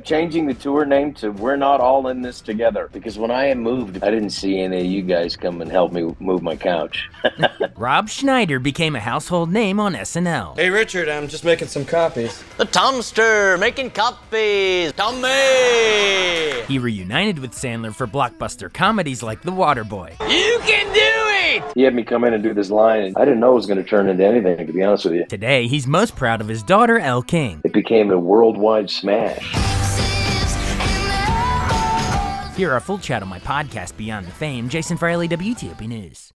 changing the tour name to We're Not All in This Together, because when I moved, I didn't see any of you guys come and help me move my couch. Rob Schneider became a household name on SNL. Hey Richard, I'm just making some copies. The Tomster, making copies. Tommy! He reunited with Sandler for blockbuster comedies like The Waterboy. You can do it! He had me come in and do this line, and I didn't know it was going to turn into anything, to be honest with you. Today, he's most proud of his daughter, Elle King. It became a worldwide smash. Hear our full chat on my podcast, Beyond the Fame. Jason Fraley, WTOP News.